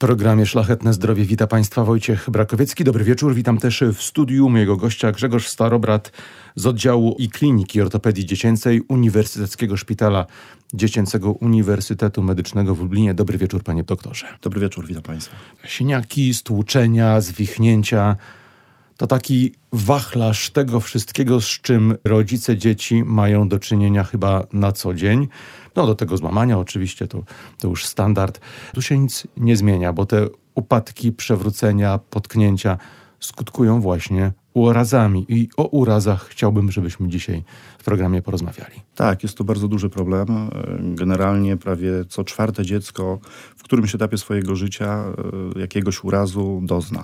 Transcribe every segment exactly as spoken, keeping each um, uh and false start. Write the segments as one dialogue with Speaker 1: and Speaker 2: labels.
Speaker 1: programie Szlachetne Zdrowie wita Państwa Wojciech Brakowiecki. Dobry wieczór. Witam też w studiu mojego gościa Grzegorz Starobrat z oddziału i Kliniki Ortopedii Dziecięcej Uniwersyteckiego Szpitala Dziecięcego Uniwersytetu Medycznego w Lublinie. Dobry wieczór, panie doktorze.
Speaker 2: Dobry wieczór, witam państwa.
Speaker 1: Siniaki, stłuczenia, zwichnięcia to taki wachlarz tego wszystkiego, z czym rodzice dzieci mają do czynienia chyba na co dzień. No do tego złamania oczywiście, to, to już standard. Tu się nic nie zmienia, bo te upadki, przewrócenia, potknięcia skutkują właśnie urazami. I o urazach chciałbym, żebyśmy dzisiaj w programie porozmawiali.
Speaker 2: Tak, jest to bardzo duży problem. Generalnie prawie co czwarte dziecko w którymś etapie swojego życia jakiegoś urazu dozna.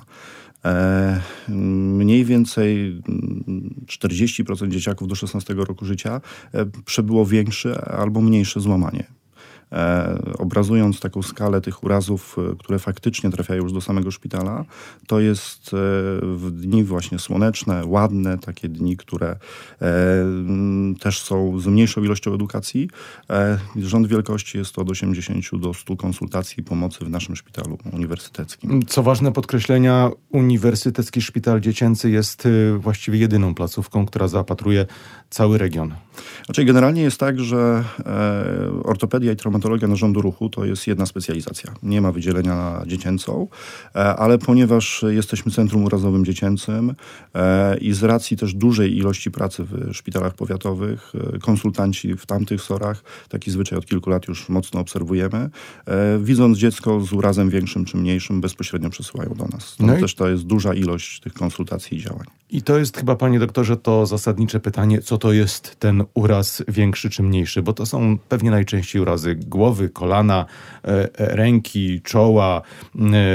Speaker 2: E, mniej więcej czterdzieści procent dzieciaków do szesnastego roku życia e, przebyło większe albo mniejsze złamanie. E, obrazując taką skalę tych urazów, które faktycznie trafiają już do samego szpitala, to jest e, w dni właśnie słoneczne, ładne, takie dni, które e, też są z mniejszą ilością edukacji. E, rząd wielkości jest to od osiemdziesięciu do stu konsultacji i pomocy w naszym szpitalu uniwersyteckim.
Speaker 1: Co ważne podkreślenia, Uniwersytecki Szpital Dziecięcy jest właściwie jedyną placówką, która zaopatruje cały region.
Speaker 2: Znaczy generalnie jest tak, że e, ortopedia i traumatologia narządu ruchu to jest jedna specjalizacja. Nie ma wydzielenia na dziecięcą, e, ale ponieważ jesteśmy centrum urazowym dziecięcym e, i z racji też dużej ilości pracy w szpitalach powiatowych, e, konsultanci w tamtych sorach, taki zwyczaj od kilku lat już mocno obserwujemy, e, widząc dziecko z urazem większym czy mniejszym, bezpośrednio przesyłają do nas. No, no i... też to jest duża ilość tych konsultacji i działań.
Speaker 1: I to jest chyba, panie doktorze, to zasadnicze pytanie, co to jest ten uraz większy czy mniejszy, bo to są pewnie najczęściej urazy głowy, kolana, e, ręki, czoła, e,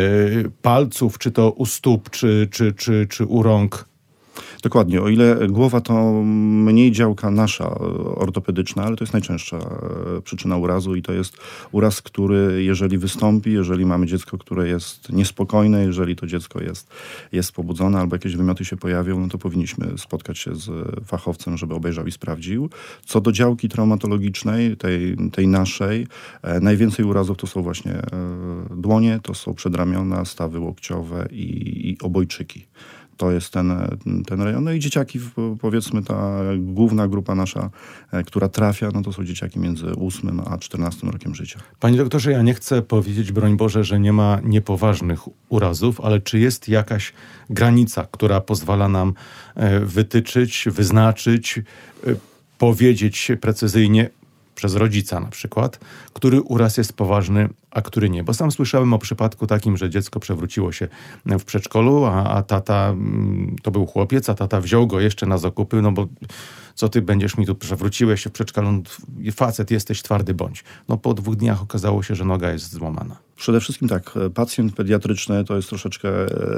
Speaker 1: palców, czy to u stóp, czy, czy, czy, czy u rąk.
Speaker 2: Dokładnie. O ile głowa to mniej działka nasza ortopedyczna, ale to jest najczęstsza przyczyna urazu i to jest uraz, który jeżeli wystąpi, jeżeli mamy dziecko, które jest niespokojne, jeżeli to dziecko jest, jest pobudzone albo jakieś wymioty się pojawią, no to powinniśmy spotkać się z fachowcem, żeby obejrzał i sprawdził. Co do działki traumatologicznej, tej, tej naszej, e, najwięcej urazów to są właśnie e, dłonie, to są przedramiona, stawy łokciowe i, i obojczyki. To jest ten, ten rejon. No i dzieciaki, powiedzmy ta główna grupa nasza, która trafia, no to są dzieciaki między ósmym a czternastym rokiem życia.
Speaker 1: Panie doktorze, ja nie chcę powiedzieć, broń Boże, że nie ma niepoważnych urazów, ale czy jest jakaś granica, która pozwala nam wytyczyć, wyznaczyć, powiedzieć precyzyjnie, przez rodzica na przykład, który uraz jest poważny, a który nie. Bo sam słyszałem o przypadku takim, że dziecko przewróciło się w przedszkolu, a, a tata, to był chłopiec, a tata wziął go jeszcze na zakupy, no bo co ty będziesz mi tu, przewróciłeś się w przedszkolu, facet jesteś, twardy bądź. No po dwóch dniach okazało się, że noga jest złamana.
Speaker 2: Przede wszystkim tak, pacjent pediatryczny to jest troszeczkę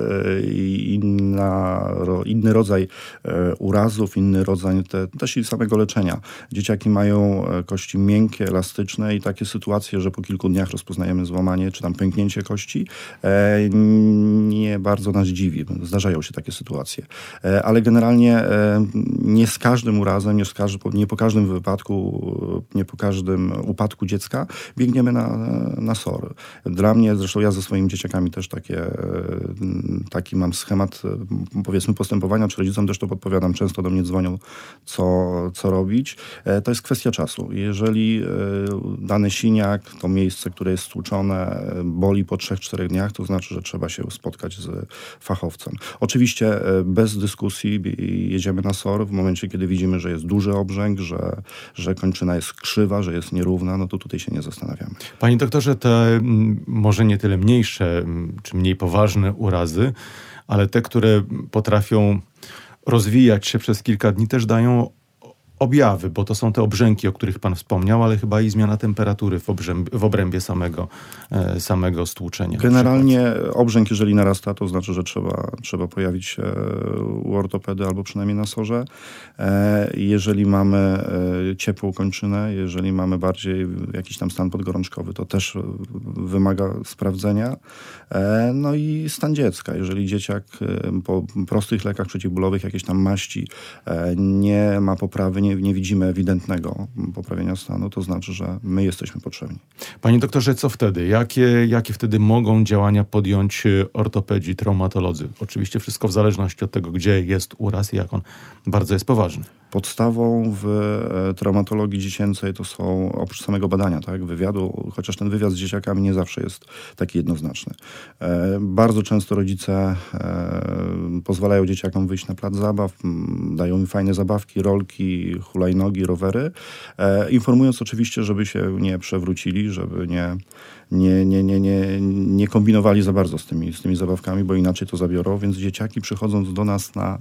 Speaker 2: inna, inny rodzaj urazów, inny rodzaj te, też i samego leczenia. Dzieciaki mają kości miękkie, elastyczne i takie sytuacje, że po kilku dniach rozpoznajemy złamanie czy tam pęknięcie kości, nie bardzo nas dziwi. Zdarzają się takie sytuacje. Ale generalnie nie z każdym urazem, nie, z każdy, nie po każdym wypadku, nie po każdym upadku dziecka biegniemy na, na S O R. Dla mnie, zresztą ja ze swoimi dzieciakami też takie, taki mam schemat, powiedzmy, postępowania, czy rodzicom też to podpowiadam, często do mnie dzwonią, co, co robić. To jest kwestia czasu. Jeżeli dany siniak, to miejsce, które jest stłuczone, boli po trzech, czterech dniach, to znaczy, że trzeba się spotkać z fachowcem. Oczywiście bez dyskusji jedziemy na S O R w momencie, kiedy widzimy, że jest duży obrzęk, że, że kończyna jest krzywa, że jest nierówna, no to tutaj się nie zastanawiamy.
Speaker 1: Panie doktorze, te może nie tyle mniejsze czy mniej poważne urazy, ale te, które potrafią rozwijać się przez kilka dni, też dają objawy, bo to są te obrzęki, o których pan wspomniał, ale chyba i zmiana temperatury w, obrzęb, w obrębie samego, e, samego stłuczenia.
Speaker 2: Generalnie obrzęk, jeżeli narasta, to znaczy, że trzeba, trzeba pojawić się u ortopedy albo przynajmniej na S O R-ze. E, jeżeli mamy e, ciepłą kończynę, jeżeli mamy bardziej jakiś tam stan podgorączkowy, to też wymaga sprawdzenia. E, no i stan dziecka. Jeżeli dzieciak e, po prostych lekach przeciwbólowych, jakieś tam maści, e, nie ma poprawy, nie nie, nie widzimy ewidentnego poprawienia stanu, to znaczy, że my jesteśmy potrzebni.
Speaker 1: Panie doktorze, co wtedy? Jakie, jakie wtedy mogą działania podjąć ortopedzi, traumatolodzy? Oczywiście wszystko w zależności od tego, gdzie jest uraz i jak on bardzo jest poważny.
Speaker 2: Podstawą w traumatologii dziecięcej to są, oprócz samego badania, tak, wywiadu, chociaż ten wywiad z dzieciakami nie zawsze jest taki jednoznaczny. E, bardzo często rodzice e, pozwalają dzieciakom wyjść na plac zabaw, m, dają im fajne zabawki, rolki, hulajnogi, rowery, e, informując oczywiście, żeby się nie przewrócili, żeby nie, nie, nie, nie, nie, nie kombinowali za bardzo z tymi, z tymi zabawkami, bo inaczej to zabiorą, więc dzieciaki przychodząc do nas na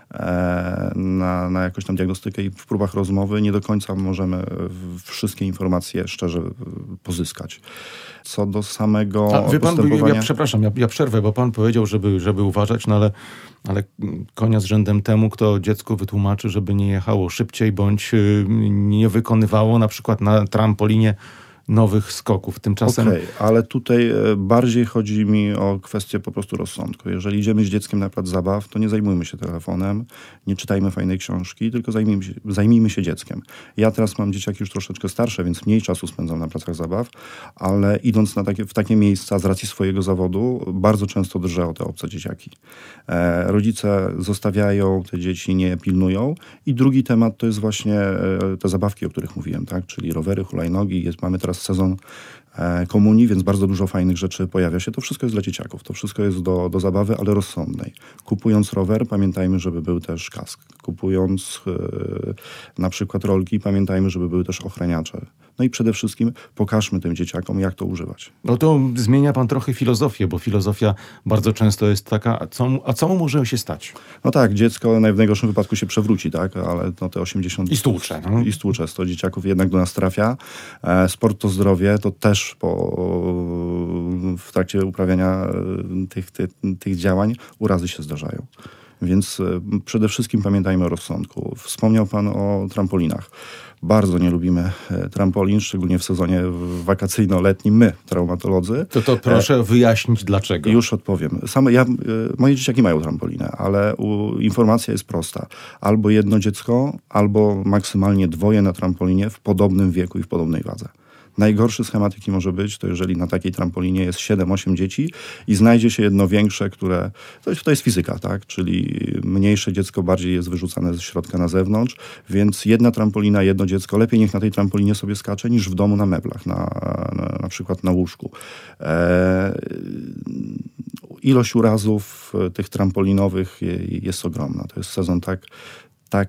Speaker 2: Na, na jakąś tam diagnostykę i w próbach rozmowy nie do końca możemy wszystkie informacje szczerze pozyskać. Co do samego
Speaker 1: A, wie pan,
Speaker 2: postępowania...
Speaker 1: ja przepraszam, ja, ja przerwę, bo pan powiedział, żeby, żeby uważać, no ale, ale konia z rzędem temu, kto dziecku wytłumaczy, żeby nie jechało szybciej, bądź nie wykonywało na przykład na trampolinie nowych skoków. Tymczasem...
Speaker 2: Okej, okay, ale tutaj bardziej chodzi mi o kwestię po prostu rozsądku. Jeżeli idziemy z dzieckiem na plac zabaw, to nie zajmujmy się telefonem, nie czytajmy fajnej książki, tylko zajmijmy się, zajmijmy się dzieckiem. Ja teraz mam dzieciaki już troszeczkę starsze, więc mniej czasu spędzam na placach zabaw, ale idąc na takie, w takie miejsca z racji swojego zawodu, bardzo często drżę o te obce dzieciaki. E, rodzice zostawiają te dzieci, nie pilnują. I drugi temat to jest właśnie te zabawki, o których mówiłem, tak? Czyli rowery, hulajnogi. Jest, mamy teraz sezon e, komunii, więc bardzo dużo fajnych rzeczy pojawia się. To wszystko jest dla dzieciaków. To wszystko jest do, do zabawy, ale rozsądnej. Kupując rower, pamiętajmy, żeby był też kask. Kupując e, na przykład rolki, pamiętajmy, żeby były też ochraniacze. No i przede wszystkim pokażmy tym dzieciakom, jak to używać.
Speaker 1: No to zmienia pan trochę filozofię, bo filozofia bardzo często jest taka, a co, a co mu może się stać?
Speaker 2: No tak, dziecko w najgorszym wypadku się przewróci, tak, ale no te osiemdziesiąt...
Speaker 1: I stłucze. No.
Speaker 2: I stłucze, sto dzieciaków jednak do nas trafia. E, sport to zdrowie, to też po, w trakcie uprawiania tych, tych, tych działań urazy się zdarzają. Więc przede wszystkim pamiętajmy o rozsądku. Wspomniał pan o trampolinach. Bardzo nie lubimy trampolin, szczególnie w sezonie wakacyjno-letnim, my, traumatolodzy.
Speaker 1: To to proszę wyjaśnić dlaczego.
Speaker 2: Już odpowiem. Same, ja, moje dzieciaki mają trampolinę, ale u, informacja jest prosta. Albo jedno dziecko, albo maksymalnie dwoje na trampolinie w podobnym wieku i w podobnej wadze. Najgorszy schemat, jaki może być, to jeżeli na takiej trampolinie jest siedem osiem dzieci i znajdzie się jedno większe, które... To jest, to jest fizyka, tak? Czyli mniejsze dziecko bardziej jest wyrzucane ze środka na zewnątrz, więc jedna trampolina, jedno dziecko, lepiej niech na tej trampolinie sobie skacze, niż w domu na meblach, na, na, na przykład na łóżku. E, ilość urazów tych trampolinowych jest ogromna. To jest sezon tak, tak,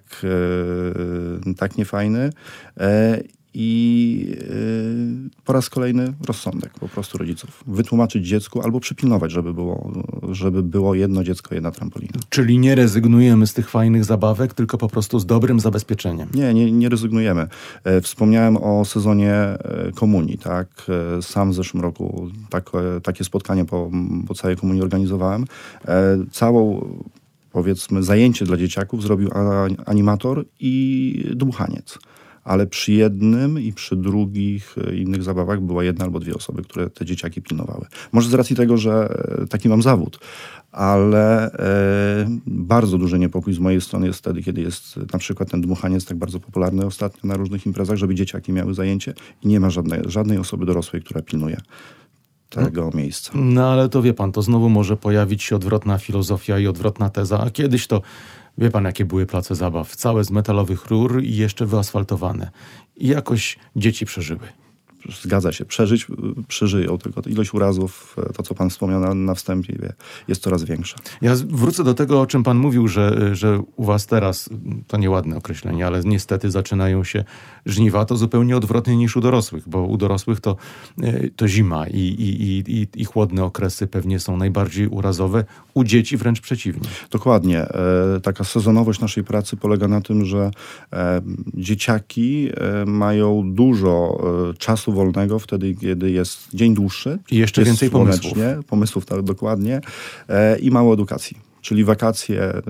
Speaker 2: e, tak niefajny. E, I yy, po raz kolejny rozsądek po prostu rodziców. Wytłumaczyć dziecku albo przypilnować, żeby było, żeby było jedno dziecko, jedna trampolina. Czyli
Speaker 1: nie rezygnujemy z tych fajnych zabawek, tylko po prostu z dobrym zabezpieczeniem.
Speaker 2: Nie, nie, nie rezygnujemy. E, wspomniałem o sezonie e, komunii. Tak? E, sam w zeszłym roku tak, e, takie spotkanie po, po całej komunii organizowałem. E, całą powiedzmy zajęcie dla dzieciaków zrobił animator i dmuchaniec. Ale przy jednym i przy drugich innych zabawach była jedna albo dwie osoby, które te dzieciaki pilnowały. Może z racji tego, że taki mam zawód, ale e, bardzo duży niepokój z mojej strony jest wtedy, kiedy jest na przykład ten dmuchaniec tak bardzo popularny ostatnio na różnych imprezach, żeby dzieciaki miały zajęcie i nie ma żadnej, żadnej osoby dorosłej, która pilnuje tego no, miejsca.
Speaker 1: No ale to wie pan, to znowu może pojawić się odwrotna filozofia i odwrotna teza, a kiedyś to wie pan, jakie były place zabaw? Całe z metalowych rur i jeszcze wyasfaltowane. I jakoś dzieci przeżyły.
Speaker 2: Zgadza się. Przeżyć przeżyją, tylko ilość urazów, to co pan wspomniał na, na wstępie, jest coraz większa.
Speaker 1: Ja wrócę do tego, o czym pan mówił, że, że u was teraz, to nieładne określenie, ale niestety zaczynają się żniwa. To zupełnie odwrotnie niż u dorosłych, bo u dorosłych to, to zima i, i, i, i chłodne okresy pewnie są najbardziej urazowe. U dzieci wręcz przeciwnie.
Speaker 2: Dokładnie. E, taka sezonowość naszej pracy polega na tym, że e, dzieciaki e, mają dużo e, czasu wolnego wtedy, kiedy jest dzień dłuższy.
Speaker 1: I jeszcze
Speaker 2: jest
Speaker 1: więcej pomysłów.
Speaker 2: Pomysłów, tak, dokładnie. E, I mało edukacji. Czyli wakacje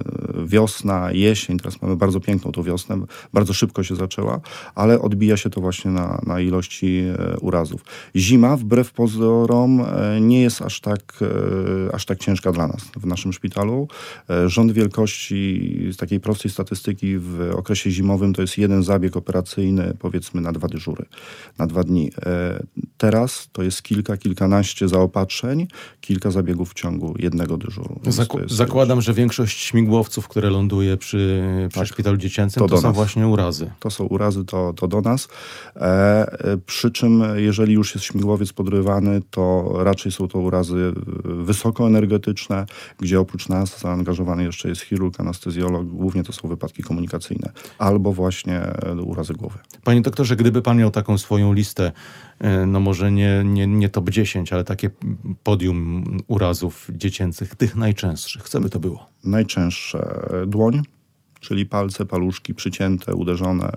Speaker 2: wiosna, jesień, teraz mamy bardzo piękną tą wiosnę, bardzo szybko się zaczęła, ale odbija się to właśnie na, na ilości urazów. Zima, wbrew pozorom, nie jest aż tak, aż tak ciężka dla nas w naszym szpitalu. Rząd wielkości z takiej prostej statystyki w okresie zimowym to jest jeden zabieg operacyjny, powiedzmy na dwa dyżury, na dwa dni. Teraz to jest kilka, kilkanaście zaopatrzeń, kilka zabiegów w ciągu jednego dyżuru.
Speaker 1: Zaku- zakładam, że większość śmigłowców, które ląduje przy, przy tak, szpitalu dziecięcym, to, to są nas. właśnie urazy.
Speaker 2: To są urazy, to, to do nas. E, przy czym, jeżeli już jest śmigłowiec podrywany, to raczej są to urazy wysokoenergetyczne, gdzie oprócz nas zaangażowany jeszcze jest chirurg, anestezjolog. Głównie to są wypadki komunikacyjne. Albo właśnie urazy głowy.
Speaker 1: Panie doktorze, gdyby pan miał taką swoją listę, no może nie, nie, nie top dziesięć, ale takie podium urazów dziecięcych, tych najczęstszych, co by to było?
Speaker 2: Najczęstsze dłoń, czyli palce, paluszki przycięte, uderzone.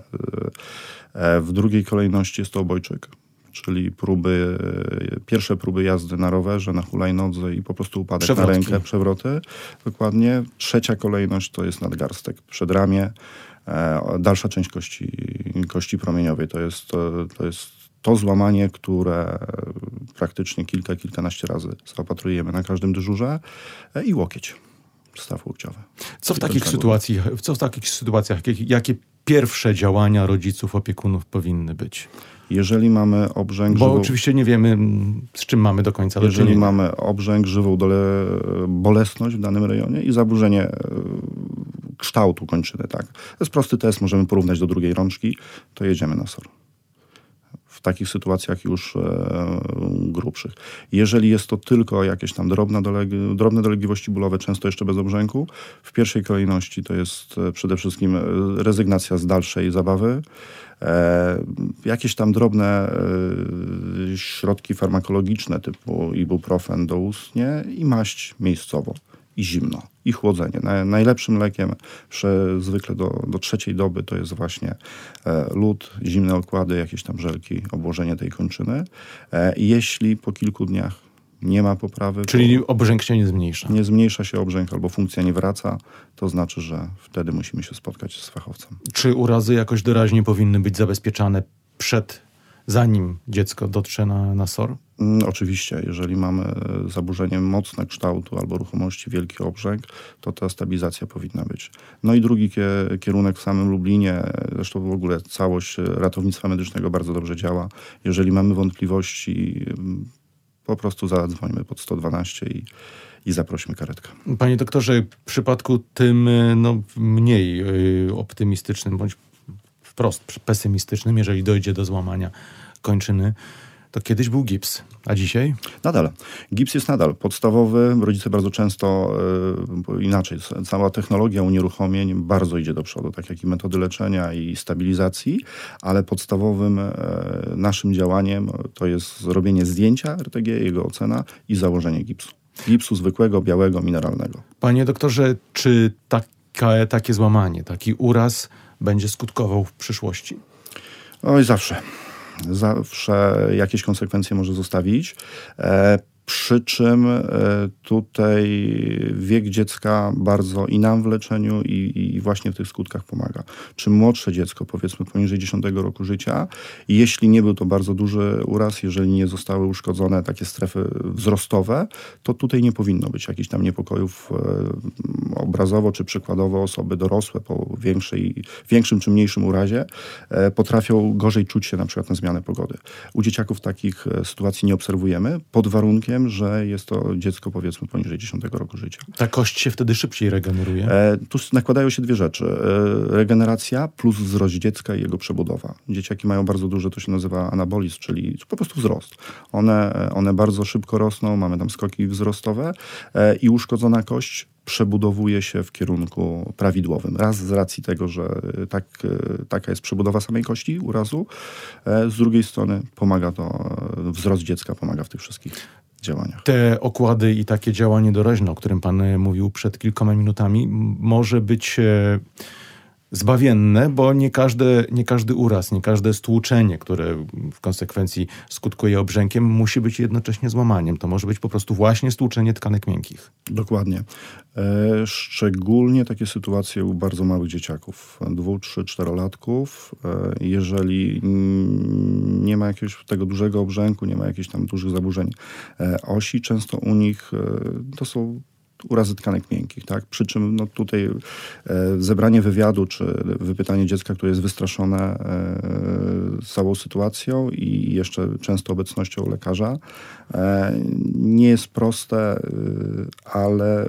Speaker 2: W drugiej kolejności jest to obojczyk, czyli próby, pierwsze próby jazdy na rowerze, na hulajnodze i po prostu upadek Przewrotki. na rękę, przewroty. Dokładnie. Trzecia kolejność to jest nadgarstek, przedramię, dalsza część kości, kości promieniowej. To jest, to, to jest to złamanie, które praktycznie kilka, kilkanaście razy zaopatrujemy na każdym dyżurze, i łokieć, staw łokciowy.
Speaker 1: Co w takich sytuacjach, co w takich sytuacjach, jakie, jakie pierwsze działania rodziców, opiekunów powinny być?
Speaker 2: Jeżeli mamy obrzęk...
Speaker 1: Bo
Speaker 2: żywą,
Speaker 1: oczywiście nie wiemy, z czym mamy do końca do
Speaker 2: Jeżeli
Speaker 1: czynienia.
Speaker 2: mamy obrzęk, żywą dole, bolesność w danym rejonie i zaburzenie kształtu kończyny, tak. To jest prosty test, możemy porównać do drugiej rączki, to jedziemy na S O R. W takich sytuacjach już e, grubszych. Jeżeli jest to tylko jakieś tam drobne, doleg- drobne dolegliwości bólowe, często jeszcze bez obrzęku, w pierwszej kolejności to jest e, przede wszystkim rezygnacja z dalszej zabawy. E, jakieś tam drobne e, środki farmakologiczne typu ibuprofen doustnie i maść miejscowo. I zimno, i chłodzenie. Na, najlepszym lekiem przy, zwykle do, do trzeciej doby to jest właśnie e, lód, zimne okłady, jakieś tam żelki, obłożenie tej kończyny. E, jeśli po kilku dniach nie ma poprawy...
Speaker 1: Czyli obrzęk się nie zmniejsza.
Speaker 2: Nie zmniejsza się obrzęk albo funkcja nie wraca, to znaczy, że wtedy musimy się spotkać z fachowcem.
Speaker 1: Czy urazy jakoś doraźnie powinny być zabezpieczane przed, zanim dziecko dotrze na, na S O R?
Speaker 2: Mm, oczywiście, jeżeli mamy zaburzenie mocne kształtu albo ruchomości, wielki obrzęk, to ta stabilizacja powinna być. No i drugi kierunek w samym Lublinie, zresztą w ogóle całość ratownictwa medycznego bardzo dobrze działa. Jeżeli mamy wątpliwości, po prostu zadzwońmy pod sto dwanaście i, i zaprośmy karetkę.
Speaker 1: Panie doktorze, w przypadku tym no, mniej optymistycznym, bądź wprost pesymistycznym, jeżeli dojdzie do złamania kończyny, to kiedyś był gips, a dzisiaj?
Speaker 2: Nadal. Gips jest nadal podstawowy. Rodzice bardzo często, yy, inaczej, cała technologia unieruchomień bardzo idzie do przodu, tak jak i metody leczenia i stabilizacji, ale podstawowym yy, naszym działaniem to jest zrobienie zdjęcia R T G, jego ocena i założenie gipsu. Gipsu zwykłego, białego, mineralnego.
Speaker 1: Panie doktorze, czy taka, takie złamanie, taki uraz będzie skutkował w przyszłości?
Speaker 2: Oj, zawsze. Zawsze jakieś konsekwencje może zostawić. E, przy czym e, tutaj wiek dziecka bardzo i nam w leczeniu i, i właśnie w tych skutkach pomaga. Czym młodsze dziecko, powiedzmy poniżej dziesiątego roku życia, jeśli nie był to bardzo duży uraz, jeżeli nie zostały uszkodzone takie strefy wzrostowe, to tutaj nie powinno być jakichś tam niepokojów e, obrazowo czy przykładowo osoby dorosłe po większej, większym czy mniejszym urazie e, potrafią gorzej czuć się na przykład na zmianę pogody. U dzieciaków takich sytuacji nie obserwujemy, pod warunkiem, że jest to dziecko powiedzmy poniżej dziesiątego roku życia.
Speaker 1: Ta kość się wtedy szybciej regeneruje?
Speaker 2: E, tu nakładają się dwie rzeczy. E, regeneracja plus wzrost dziecka i jego przebudowa. Dzieciaki mają bardzo duży, to się nazywa anabolizm, czyli po prostu wzrost. One, one bardzo szybko rosną, mamy tam skoki wzrostowe e, i uszkodzona kość przebudowuje się w kierunku prawidłowym. Raz z racji tego, że tak, taka jest przebudowa samej kości urazu, z drugiej strony pomaga to, wzrost dziecka pomaga w tych wszystkich działaniach.
Speaker 1: Te okłady i takie działanie doraźne, o którym pan mówił przed kilkoma minutami, może być zbawienne, bo nie każde, nie każdy uraz, nie każde stłuczenie, które w konsekwencji skutkuje obrzękiem, musi być jednocześnie złamaniem. To może być po prostu właśnie stłuczenie tkanek miękkich.
Speaker 2: Dokładnie. E, szczególnie takie sytuacje u bardzo małych dzieciaków, dwu, trzy, czterolatków. E, jeżeli nie ma jakiegoś tego dużego obrzęku, nie ma jakichś tam dużych zaburzeń e, osi, często u nich e, to są urazy tkanek miękkich, tak? Przy czym no, tutaj e, zebranie wywiadu, czy wypytanie dziecka, które jest wystraszone e, całą sytuacją i jeszcze często obecnością lekarza, e, nie jest proste, e, ale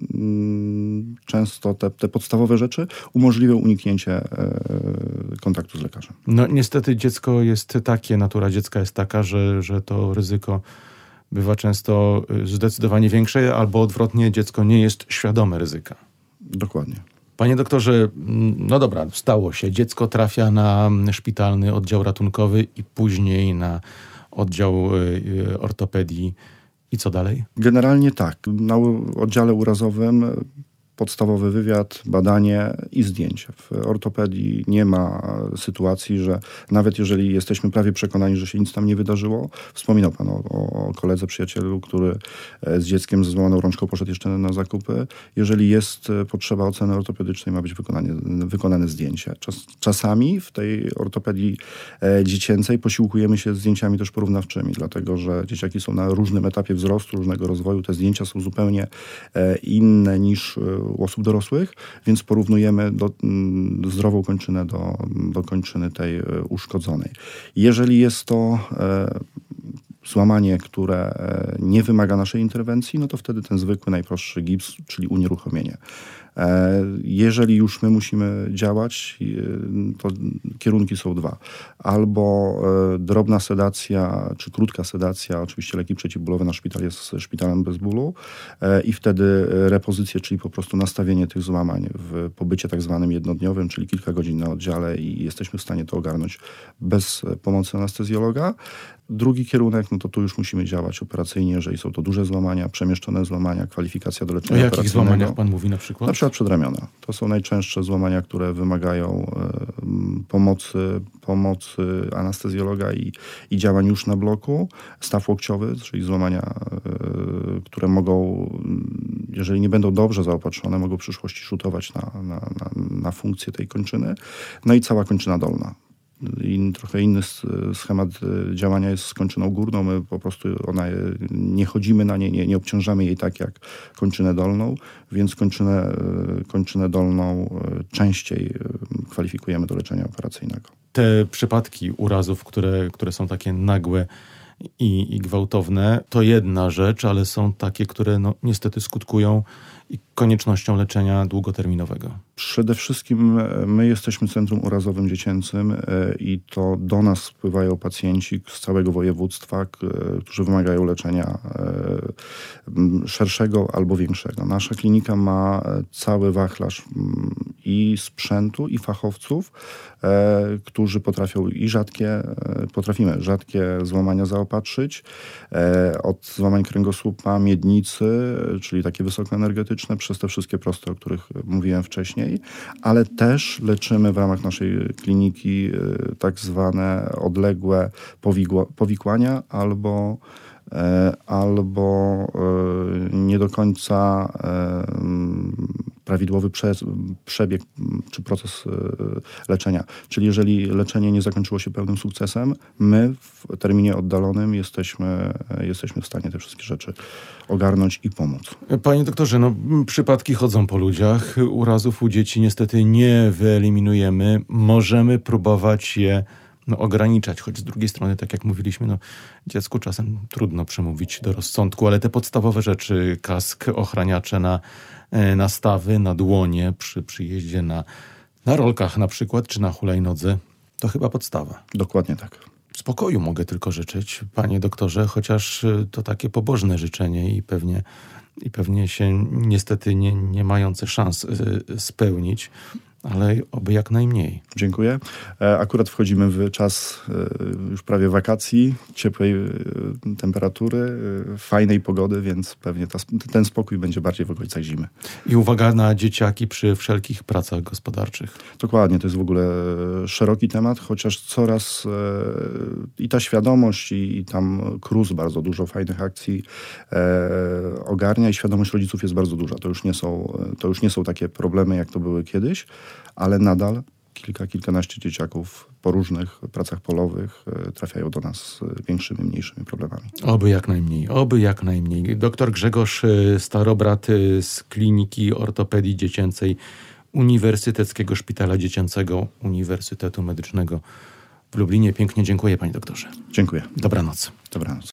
Speaker 2: mm, często te, te podstawowe rzeczy umożliwią uniknięcie e, kontaktu z lekarzem.
Speaker 1: No niestety dziecko jest takie, natura dziecka jest taka, że, że to ryzyko bywa często zdecydowanie większe, albo odwrotnie, dziecko nie jest świadome ryzyka.
Speaker 2: Dokładnie.
Speaker 1: Panie doktorze, no dobra, stało się. Dziecko trafia na szpitalny oddział ratunkowy i później na oddział ortopedii. I co dalej?
Speaker 2: Generalnie tak. Na oddziale urazowym podstawowy wywiad, badanie i zdjęcie. W ortopedii nie ma sytuacji, że nawet jeżeli jesteśmy prawie przekonani, że się nic tam nie wydarzyło, wspominał pan o, o koledze, przyjacielu, który z dzieckiem ze złamaną rączką poszedł jeszcze na zakupy. Jeżeli jest potrzeba oceny ortopedycznej, ma być wykonanie, wykonane zdjęcie. Czas, czasami w tej ortopedii e, dziecięcej posiłkujemy się zdjęciami też porównawczymi, dlatego że dzieciaki są na różnym etapie wzrostu, różnego rozwoju. Te zdjęcia są zupełnie e, inne niż u osób dorosłych, więc porównujemy do, do zdrową kończynę do, do kończyny tej uszkodzonej. Jeżeli jest to e, złamanie, które e, nie wymaga naszej interwencji, no to wtedy ten zwykły, najprostszy gips, czyli unieruchomienie. E, jeżeli już my musimy działać, e, to kierunki są dwa. Albo e, drobna sedacja, czy krótka sedacja, oczywiście leki przeciwbólowe, nasz szpital jest szpitalem bez bólu e, i wtedy repozycje, czyli po prostu nastawienie tych złamań w pobycie tak zwanym jednodniowym, czyli kilka godzin na oddziale i jesteśmy w stanie to ogarnąć bez pomocy anestezjologa. Drugi kierunek, no to tu już musimy działać operacyjnie, jeżeli są to duże złamania, przemieszczone złamania, kwalifikacja do leczenia operacyjnego.
Speaker 1: O jakich złamaniach pan mówi na przykład?
Speaker 2: Na przykład przedramiona. To są najczęstsze złamania, które wymagają e, pomocy, pomocy anestezjologa i, i działań już na bloku. Staw łokciowy, czyli złamania, e, które mogą, jeżeli nie będą dobrze zaopatrzone, mogą w przyszłości rzutować na, na, na, na funkcję tej kończyny. No i cała kończyna dolna. I trochę inny schemat działania jest z kończyną górną. My po prostu ona, nie chodzimy na nie, nie, nie obciążamy jej tak jak kończynę dolną, więc kończynę, kończynę dolną częściej kwalifikujemy do leczenia operacyjnego.
Speaker 1: Te przypadki urazów, które, które są takie nagłe i, i gwałtowne, to jedna rzecz, ale są takie, które no, niestety skutkują i koniecznością leczenia długoterminowego.
Speaker 2: Przede wszystkim my jesteśmy centrum urazowym dziecięcym i to do nas spływają pacjenci z całego województwa, którzy wymagają leczenia szerszego albo większego. Nasza klinika ma cały wachlarz i sprzętu, i fachowców, którzy potrafią i rzadkie, potrafimy rzadkie złamania zaopatrzyć, od złamań kręgosłupa, miednicy, czyli takie wysokoenergetyczne, przez te wszystkie proste, o których mówiłem wcześniej, ale też leczymy w ramach naszej kliniki tak zwane odległe powigła, powikłania albo, albo nie do końca prawidłowy prze, przebieg czy proces leczenia. Czyli jeżeli leczenie nie zakończyło się pełnym sukcesem, my w terminie oddalonym jesteśmy, jesteśmy w stanie te wszystkie rzeczy ogarnąć i pomóc.
Speaker 1: Panie doktorze, no przypadki chodzą po ludziach. Urazów u dzieci niestety nie wyeliminujemy. Możemy próbować je no, ograniczać, choć z drugiej strony, tak jak mówiliśmy, no, dziecku czasem trudno przemówić do rozsądku, ale te podstawowe rzeczy, kask, ochraniacze na, na stawy, na dłonie, przy przyjeździe na, na rolkach na przykład, czy na hulajnodze, to chyba podstawa.
Speaker 2: Dokładnie tak.
Speaker 1: Spokoju mogę tylko życzyć, panie doktorze, chociaż to takie pobożne życzenie i pewnie, i pewnie się niestety nie, nie mające szans spełnić. ale oby jak najmniej.
Speaker 2: Dziękuję. Akurat wchodzimy w czas już prawie wakacji, ciepłej temperatury, fajnej pogody, więc pewnie ta, ten spokój będzie bardziej w okolicach zimy.
Speaker 1: I uwaga na dzieciaki przy wszelkich pracach gospodarczych.
Speaker 2: Dokładnie, to jest w ogóle szeroki temat, chociaż coraz i ta świadomość i, i tam K R U S bardzo dużo fajnych akcji e, ogarnia i świadomość rodziców jest bardzo duża. To już nie są, to już nie są takie problemy, jak to były kiedyś, ale nadal kilka, kilkanaście dzieciaków po różnych pracach polowych trafiają do nas z większymi, mniejszymi problemami.
Speaker 1: Oby jak najmniej, oby jak najmniej. Doktor Grzegorz Starobrat z Kliniki Ortopedii Dziecięcej Uniwersyteckiego Szpitala Dziecięcego Uniwersytetu Medycznego w Lublinie. Pięknie dziękuję, panie doktorze.
Speaker 2: Dziękuję.
Speaker 1: Dobranoc.
Speaker 2: Dobranoc.